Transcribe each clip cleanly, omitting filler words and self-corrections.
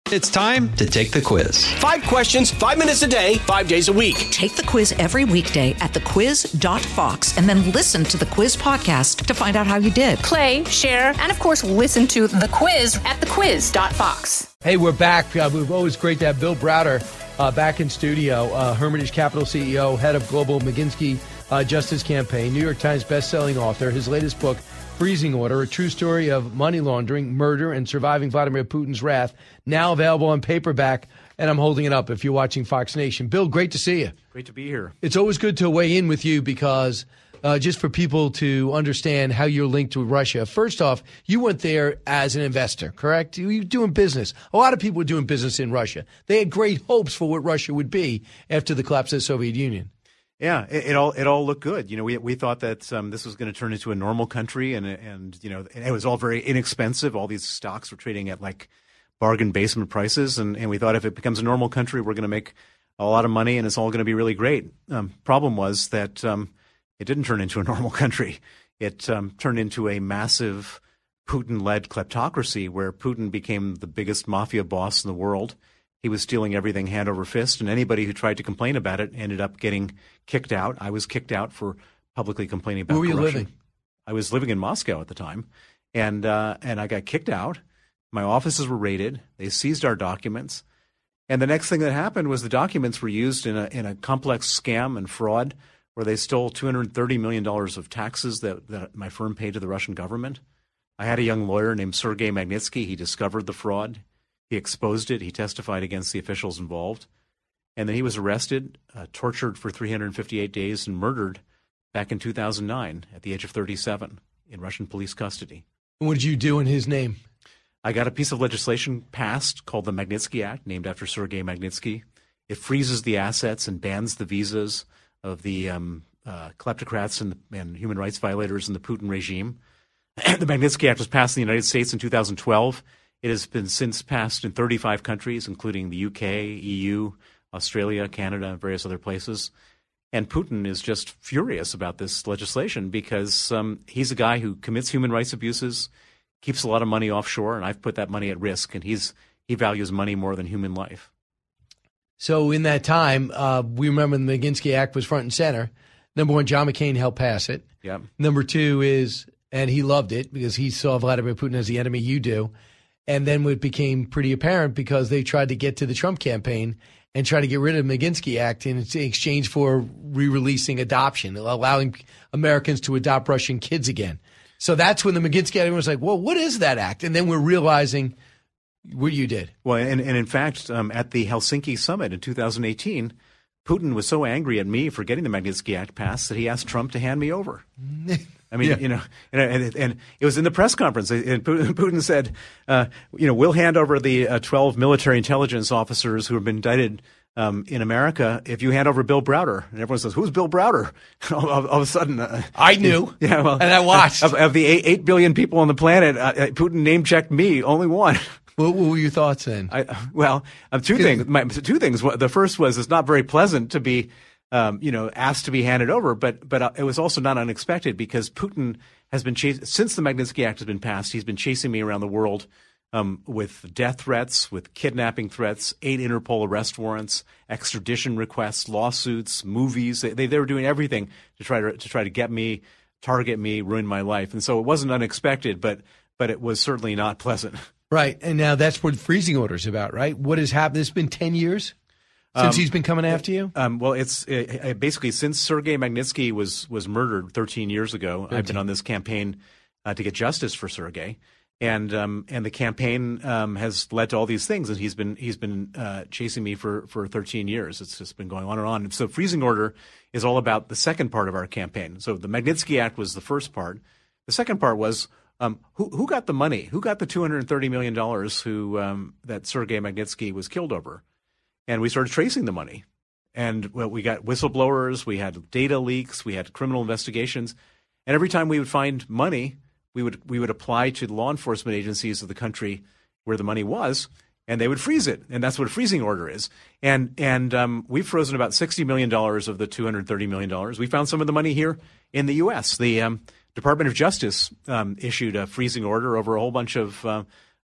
It's time to take the quiz. 5 questions, 5 minutes a day, 5 days a week. Take the quiz every weekday at thequiz.fox and then listen to the quiz podcast to find out how you did. Play, share, and of course, listen to The Quiz at thequiz.fox. Hey, we're back. We're always great to have Bill Browder back in studio, Hermitage Capital CEO, head of Global McGinsky Justice Campaign, New York Times bestselling author. His latest book, Freezing Order, a true story of money laundering, murder, and surviving Vladimir Putin's wrath, now available on paperback, and I'm holding it up if you're watching Fox Nation. Bill, great to see you. Great to be here. It's always good to weigh in with you because just for people to understand how you're linked to Russia. First off, you went there as an investor, correct? You were doing business. A lot of people were doing business in Russia. They had great hopes for what Russia would be after the collapse of the Soviet Union. Yeah, it all looked good. You know, we thought that this was going to turn into a normal country, and you know, it was all very inexpensive. All these stocks were trading at like bargain basement prices, and we thought if it becomes a normal country, we're going to make a lot of money, and it's all going to be really great. Problem was that it didn't turn into a normal country. It turned into a massive Putin-led kleptocracy where Putin became the biggest mafia boss in the world. He was stealing everything hand over fist, and anybody who tried to complain about it ended up getting kicked out. I was kicked out for publicly complaining about corruption. Where were you living? I was living in Moscow at the time, and I got kicked out. My offices were raided. They seized our documents, and the next thing that happened was the documents were used in a complex scam and fraud where they stole $230 million of taxes that my firm paid to the Russian government. I had a young lawyer named Sergei Magnitsky. He discovered the fraud. He exposed it. He testified against the officials involved. And then he was arrested, tortured for 358 days, and murdered back in 2009 at the age of 37 in Russian police custody. What did you do in his name? I got a piece of legislation passed called the Magnitsky Act, named after Sergei Magnitsky. It freezes the assets and bans the visas of the kleptocrats and human rights violators in the Putin regime. The Magnitsky Act was passed in the United States in 2012. It has been since passed in 35 countries, including the UK, EU, Australia, Canada, and various other places. And Putin is just furious about this legislation because he's a guy who commits human rights abuses, keeps a lot of money offshore, and I've put that money at risk, and he values money more than human life. So in that time, we remember the Magnitsky Act was front and center. Number one, John McCain helped pass it. Yep. Number two is, and he loved it because he saw Vladimir Putin as the enemy you do. And then it became pretty apparent because they tried to get to the Trump campaign and try to get rid of the Magnitsky Act in exchange for re-releasing adoption, allowing Americans to adopt Russian kids again. So that's when the Magnitsky Act was like, well, what is that act? And then we're realizing what you did. Well, and in fact, at the Helsinki summit in 2018, Putin was so angry at me for getting the Magnitsky Act passed that he asked Trump to hand me over. I mean, you know, and it was in the press conference. And Putin said, we'll hand over the 12 military intelligence officers who have been indicted in America if you hand over Bill Browder. And everyone says, who's Bill Browder? All of a sudden. I knew. Yeah, well, and I watched. Of the 8 billion people on the planet, Putin name-checked me, only one. What were your thoughts then? Two things. Two things. The first was it's not very pleasant to be asked to be handed over, but it was also not unexpected because Putin has been since the Magnitsky Act has been passed. He's been chasing me around the world with death threats, with kidnapping threats, 8 Interpol arrest warrants, extradition requests, lawsuits, movies. They were doing everything to try to get me, target me, ruin my life. And so it wasn't unexpected, but it was certainly not pleasant. Right, and now that's what freezing order is about, right? What has happened? It's been 10 years. Since he's been coming after you? Well, it's basically since Sergei Magnitsky was murdered 13 years ago. I've been on this campaign to get justice for Sergei, and the campaign has led to all these things. And he's been chasing me for 13 years. It's just been going on and on. And so freezing order is all about the second part of our campaign. So the Magnitsky Act was the first part. The second part was who got the money? Who got the $230 million that Sergei Magnitsky was killed over? And we started tracing the money. And we got whistleblowers, we had data leaks, we had criminal investigations. And every time we would find money, we would apply to the law enforcement agencies of the country where the money was, and they would freeze it. And that's what a freezing order is. And we've frozen about $60 million of the $230 million. We found some of the money here in the U.S. The Department of Justice issued a freezing order over a whole bunch of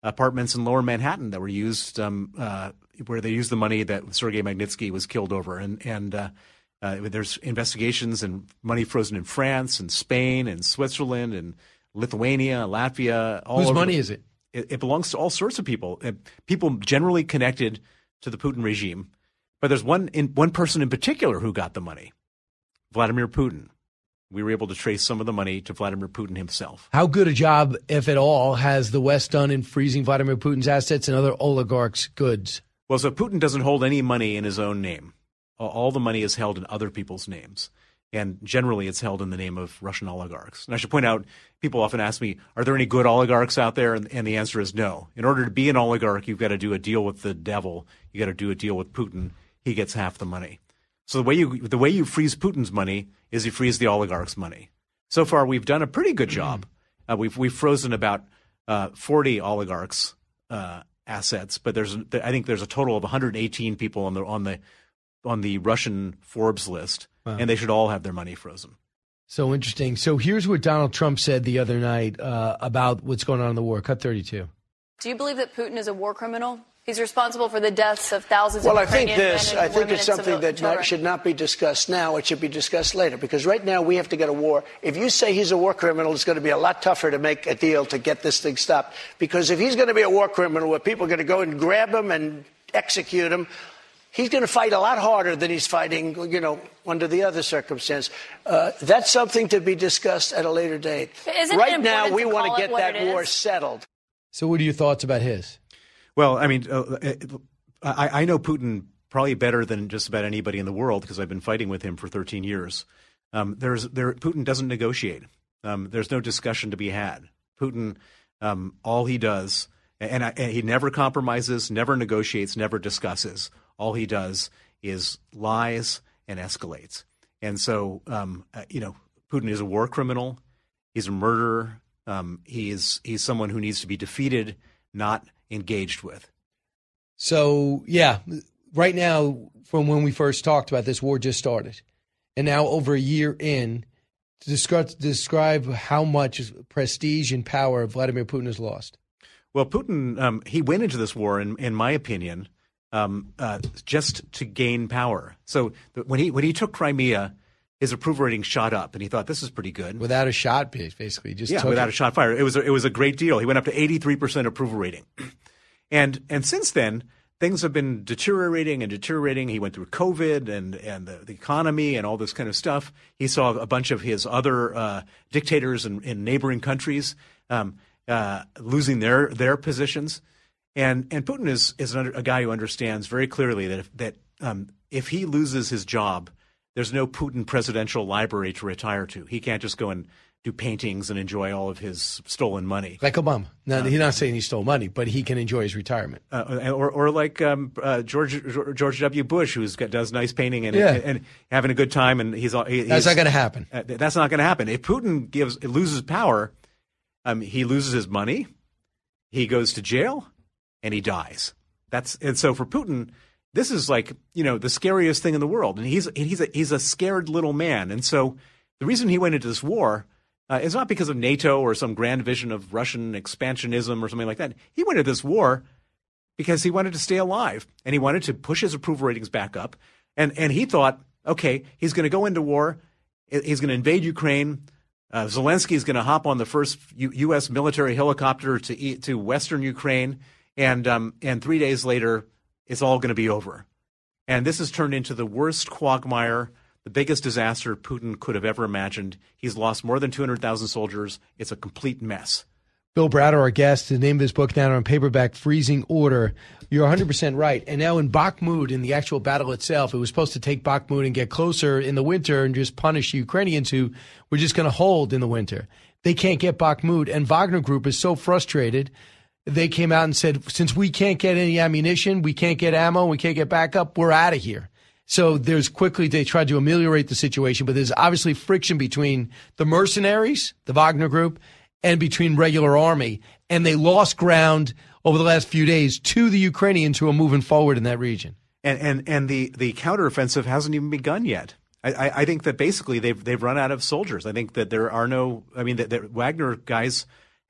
apartments in Lower Manhattan that were used where they used the money that Sergei Magnitsky was killed over, and there's investigations and money frozen in France and Spain and Switzerland and Lithuania, Latvia. Whose money is it? It belongs to all sorts of people, people generally connected to the Putin regime. But there's one person in particular who got the money, Vladimir Putin. We were able to trace some of the money to Vladimir Putin himself. How good a job, if at all, has the West done in freezing Vladimir Putin's assets and other oligarchs' goods? Well, so Putin doesn't hold any money in his own name. All the money is held in other people's names. And generally, it's held in the name of Russian oligarchs. And I should point out, people often ask me, are there any good oligarchs out there? And the answer is no. In order to be an oligarch, you've got to do a deal with the devil. You got to do a deal with Putin. He gets half the money. So the way you freeze Putin's money is you freeze the oligarchs' money. So far, we've done a pretty good job. We've frozen about 40 oligarchs' assets, but I think there's a total of 118 people on the Russian Forbes list. Wow. And they should all have their money frozen. So interesting. So here's what Donald Trump said the other night about what's going on in the war. Cut 32. Do you believe that Putin is a war criminal? He's responsible for the deaths of thousands of Ukrainian men and women and I think it's something that should not be discussed now. It should be discussed later, because right now we have to get a war. If you say he's a war criminal, it's going to be a lot tougher to make a deal to get this thing stopped. Because if he's going to be a war criminal where people are going to go and grab him and execute him, he's going to fight a lot harder than he's fighting, under the other circumstance. That's something to be discussed at a later date. Right now, we want to get that war settled. So what are your thoughts about his? Well, I mean, I know Putin probably better than just about anybody in the world because I've been fighting with him for 13 years. Putin doesn't negotiate. There's no discussion to be had. Putin, all he does, and he never compromises, never negotiates, never discusses. All he does is lies and escalates. And so, Putin is a war criminal. He's a murderer. He's someone who needs to be defeated, not engaged with. So, yeah, right now, from when we first talked about this, war just started. And now over a year in, describe how much prestige and power Vladimir Putin has lost. Well, Putin, he went into this war, in my opinion, just to gain power. So when he took Crimea, his approval rating shot up, and he thought this is pretty good. Without a shot, basically, without a shot fired. It was a great deal. He went up to 83% approval rating, and since then things have been deteriorating. He went through COVID and the economy and all this kind of stuff. He saw a bunch of his other dictators in neighboring countries losing their positions. And Putin is a guy who understands very clearly that if he loses his job, there's no Putin presidential library to retire to. He can't just go and do paintings and enjoy all of his stolen money. Like Obama. Now, he's not saying he stole money, but he can enjoy his retirement. Or like George W. Bush, who does nice painting and having a good time. And he's that's not going to happen. That's not going to happen. If Putin loses power, he loses his money, he goes to jail, and he dies. And so for Putin, this is like, the scariest thing in the world. And he's a scared little man. And so the reason he went into this war is not because of NATO or some grand vision of Russian expansionism or something like that. He went into this war because he wanted to stay alive, and he wanted to push his approval ratings back up. And he thought, okay, he's going to go into war. He's going to invade Ukraine. Zelensky is going to hop on the first U.S. military helicopter to Western Ukraine. And 3 days later, it's all going to be over. And this has turned into the worst quagmire, the biggest disaster Putin could have ever imagined. He's lost more than 200,000 soldiers. It's a complete mess. Bill Browder, our guest, the name of his book now on paperback, Freezing Order. You're 100% right. And now in Bakhmut, in the actual battle itself, it was supposed to take Bakhmut and get closer in the winter and just punish the Ukrainians who were just going to hold in the winter. They can't get Bakhmut, and Wagner Group is so frustrated. They came out and said, since we can't get any ammunition, we can't get ammo, we can't get backup, we're out of here. So they tried to ameliorate the situation, but there's obviously friction between the mercenaries, the Wagner Group, and between regular army. And they lost ground over the last few days to the Ukrainians who are moving forward in that region. And the counteroffensive hasn't even begun yet. I think that basically they've run out of soldiers. I think that there are that Wagner guys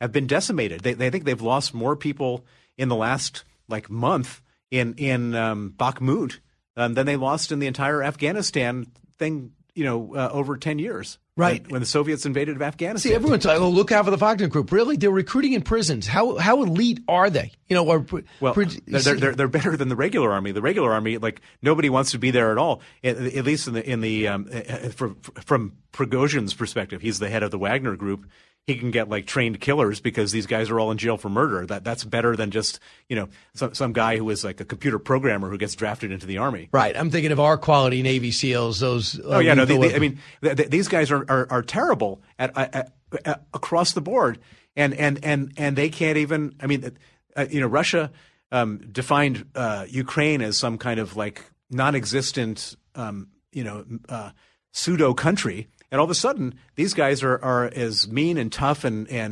have been decimated. They think they've lost more people in the last month in Bakhmut than they lost in the entire Afghanistan thing, over 10 years. Right. When the Soviets invaded Afghanistan. See, everyone's like, look out for the Wagner Group. Really? They're recruiting in prisons. How elite are they? They're better than the regular army. The regular army, nobody wants to be there at all. At least from Prigozhin's perspective, he's the head of the Wagner Group. He can get trained killers because these guys are all in jail for murder. That's better than just some guy who is a computer programmer who gets drafted into the army. Right. I'm thinking of our quality Navy SEALs. Those. These guys are terrible at across the board, and they can't even. Russia defined Ukraine as some kind of non-existent pseudo country. And all of a sudden, these guys are as mean and tough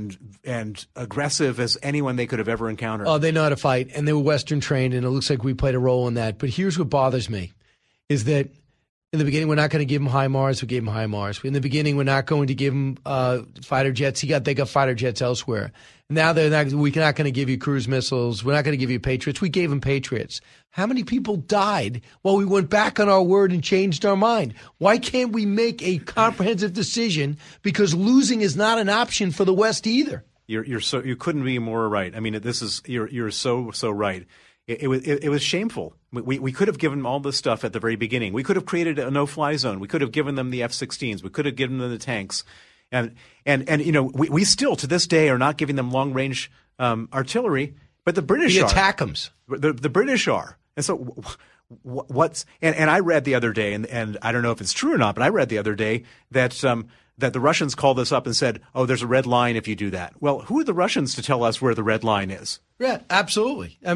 and aggressive as anyone they could have ever encountered. Oh, they know how to fight, and they were Western trained, and it looks like we played a role in that. But here's what bothers me, is that in the beginning, we're not going to give them HIMARS. We gave them HIMARS. In the beginning, we're not going to give them fighter jets. They got fighter jets elsewhere. Now we're not going to give you cruise missiles. We're not going to give you Patriots. We gave them Patriots. How many people died while we went back on our word and changed our mind? Why can't we make a comprehensive decision? Because losing is not an option for the West either. You couldn't be more right. You're so right. It was shameful. We could have given them all this stuff at the very beginning. We could have created a no-fly zone. We could have given them the F-16s. We could have given them the tanks. And we still to this day are not giving them long-range artillery, but the British are. The ATACMS. The British are. And so what's and I read the other day, and I don't know if it's true or not, but I read the other day that the Russians called us up and said, "Oh, there's a red line if you do that." Well, who are the Russians to tell us where the red line is? Yeah, absolutely. I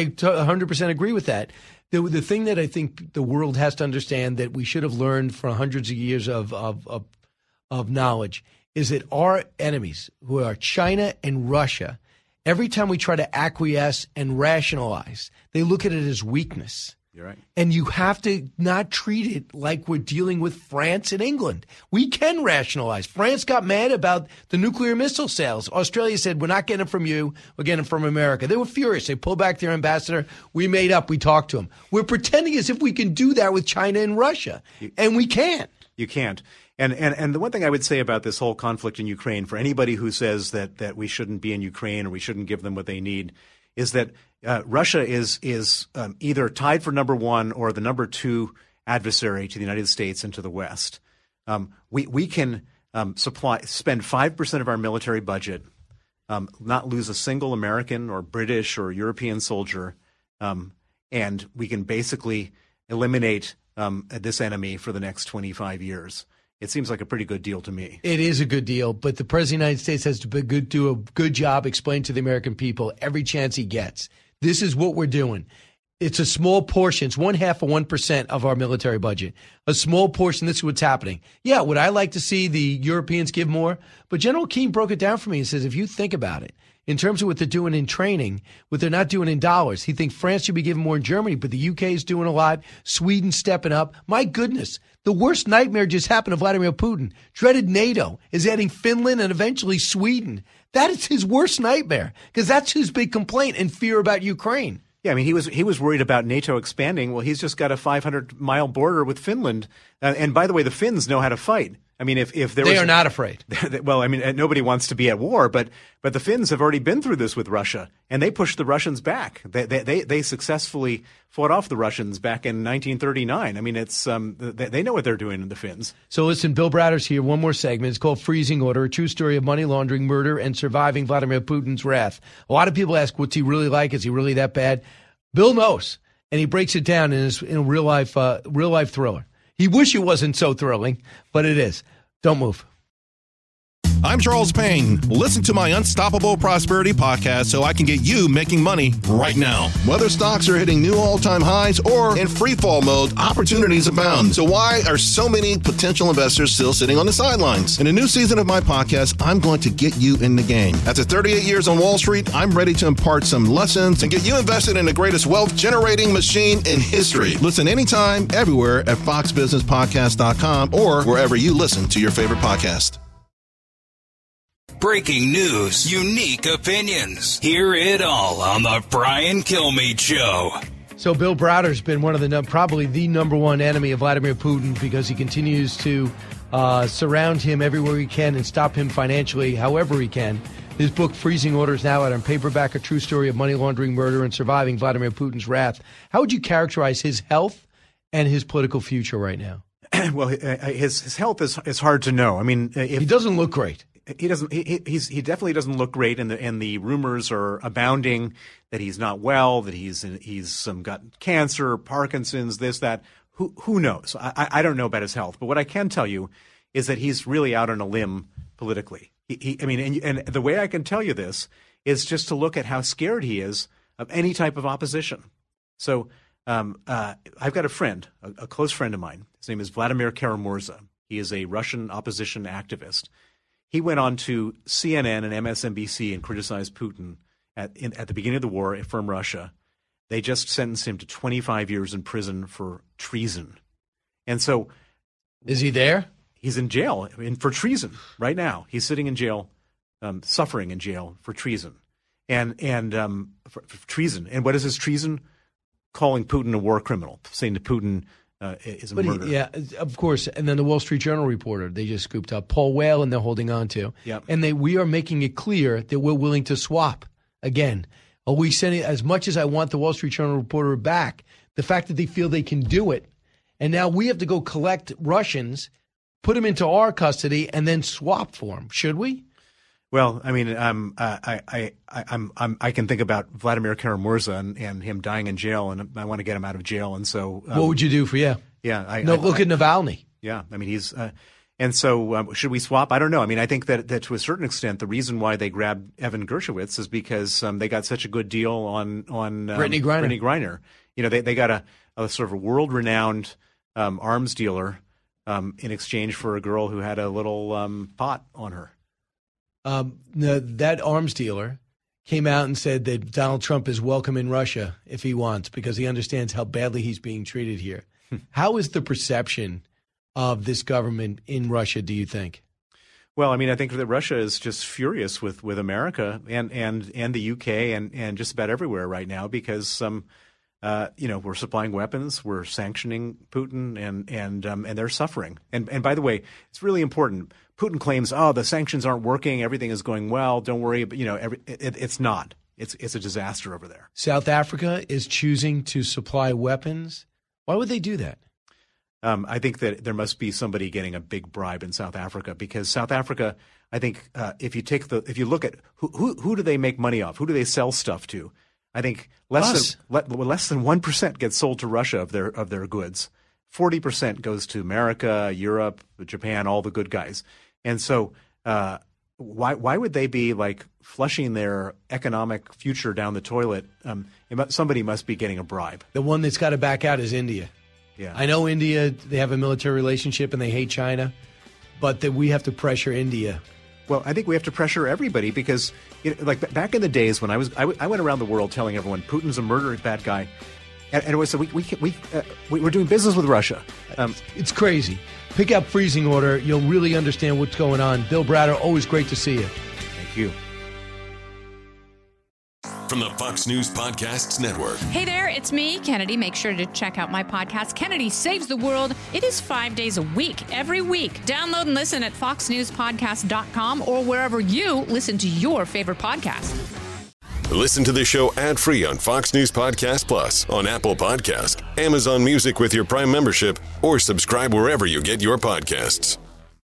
100% agree with that. The thing that I think the world has to understand that we should have learned from hundreds of years of knowledge is that our enemies, who are China and Russia, every time we try to acquiesce and rationalize, they look at it as weakness. You're right. And you have to not treat it like we're dealing with France and England. We can rationalize. France got mad about the nuclear missile sales. Australia said, we're not getting it from you. We're getting it from America. They were furious. They pulled back their ambassador. We made up. We talked to them. We're pretending as if we can do that with China and Russia. And we can't. You can't. And the one thing I would say about this whole conflict in Ukraine, for anybody who says that we shouldn't be in Ukraine or we shouldn't give them what they need, is that Russia is either tied for number one or the number two adversary to the United States and to the West. We can spend 5% of our military budget, not lose a single American or British or European soldier, and we can basically eliminate this enemy for the next 25 years. It seems like a pretty good deal to me. It is a good deal, but the President of the United States has to do a good job explaining to the American people every chance he gets. This is what we're doing. It's a small portion. It's 0.5% of our military budget. A small portion. This is what's happening. Yeah, would I like to see the Europeans give more? But General Keane broke it down for me and says, if you think about it, in terms of what they're doing in training, what they're not doing in dollars, he thinks France should be giving more in Germany, but the UK is doing a lot. Sweden stepping up. My goodness, the worst nightmare just happened to Vladimir Putin. Dreaded NATO is adding Finland and eventually Sweden. That is his worst nightmare because that's his big complaint and fear about Ukraine. Yeah, he was worried about NATO expanding. Well, he's just got a 500-mile border with Finland. And by the way, the Finns know how to fight. If they are not afraid. Well, nobody wants to be at war, but the Finns have already been through this with Russia, and they pushed the Russians back. They successfully fought off the Russians back in 1939. It's they know what they're doing in the Finns. So listen, Bill Browder's here. One more segment. It's called Freezing Order, a true story of money laundering, murder, and surviving Vladimir Putin's wrath. A lot of people ask, what's he really like? Is he really that bad? Bill knows, and he breaks it down in a real life thriller. He wish it wasn't so thrilling, but it is. Don't move. I'm Charles Payne. Listen to my Unstoppable Prosperity podcast so I can get you making money right now. Whether stocks are hitting new all-time highs or in free fall mode, opportunities abound. So why are so many potential investors still sitting on the sidelines? In a new season of my podcast, I'm going to get you in the game. After 38 years on Wall Street, I'm ready to impart some lessons and get you invested in the greatest wealth-generating machine in history. Listen anytime, everywhere at foxbusinesspodcast.com or wherever you listen to your favorite podcast. breaking news, unique opinions. Hear it all on The Brian Kilmeade Show. So Bill Browder's been one of the probably the number one enemy of Vladimir Putin because he continues to surround him everywhere he can and stop him financially however he can. His book, Freezing Order, is now out on paperback, a true story of money laundering, murder, and surviving Vladimir Putin's wrath. How would you characterize his health and his political future right now? Well, his health is hard to know. I mean, he doesn't look great. He doesn't. He definitely doesn't look great, and the rumors are abounding that he's not well, that he's got cancer, Parkinson's, this, that. Who knows? I don't know about his health, but what I can tell you is that he's really out on a limb politically. And the way I can tell you this is just to look at how scared he is of any type of opposition. So I've got a friend, a close friend of mine. His name is Vladimir Kara-Murza. He is a Russian opposition activist. He went on to CNN and MSNBC and criticized Putin at the beginning of the war from Russia. They just sentenced him to 25 years in prison for treason. And so, is he there? He's in jail for treason right now. He's sitting in jail, suffering in jail for treason, and for treason. And what is his treason? Calling Putin a war criminal, saying that Putin is a murderer. Yeah, of course. And then the Wall Street Journal reporter, they just scooped up Paul Whelan. They're holding on to. Yep. And we are making it clear that we're willing to swap again. Are we sending, as much as I want the Wall Street Journal reporter back, the fact that they feel they can do it, and now we have to go collect Russians, put them into our custody, and then swap for them. Should we? Well, I mean, I can think about Vladimir Kara-Murza and him dying in jail, and I want to get him out of jail. And so, what would you do for you? Yeah, look at Navalny. Yeah, I mean, he's. And so, should we swap? I don't know. I mean, I think that to a certain extent, the reason why they grabbed Evan Gershowitz is because they got such a good deal on Brittany Griner. You know, they got a sort of a world-renowned arms dealer in exchange for a girl who had a little pot on her. That arms dealer came out and said that Donald Trump is welcome in Russia if he wants, because he understands how badly he's being treated here. How is the perception of this government in Russia, do you think? Well, I mean, I think that Russia is just furious with America and the UK and just about everywhere right now because we're supplying weapons, we're sanctioning Putin, and they're suffering. And by the way, it's really important. Putin claims, the sanctions aren't working, everything is going well, don't worry, but it's not. It's a disaster over there. South Africa is choosing to supply weapons. Why would they do that? I think that there must be somebody getting a big bribe in South Africa because South Africa, I think, if you look at who do they make money off, who do they sell stuff to? I think less than 1% gets sold to Russia of their goods. 40% goes to America, Europe, Japan, all the good guys. And so, why would they be like flushing their economic future down the toilet? Somebody must be getting a bribe. The one that's got to back out is India. Yeah. I know India, they have a military relationship and they hate China, but that we have to pressure India. Well, I think we have to pressure everybody because, like back in the days when I went around the world telling everyone Putin's a murderous bad guy, and it was so we're doing business with Russia. It's crazy. Pick up Freezing Order. You'll really understand what's going on. Bill Browder, always great to see you. Thank you. From the Fox News Podcasts Network. Hey there, it's me, Kennedy. Make sure to check out my podcast, Kennedy Saves the World. It is 5 days a week, every week. Download and listen at foxnewspodcast.com or wherever you listen to your favorite podcast. Listen to the show ad-free on Fox News Podcast Plus, on Apple Podcast, Amazon Music with your Prime membership, or subscribe wherever you get your podcasts.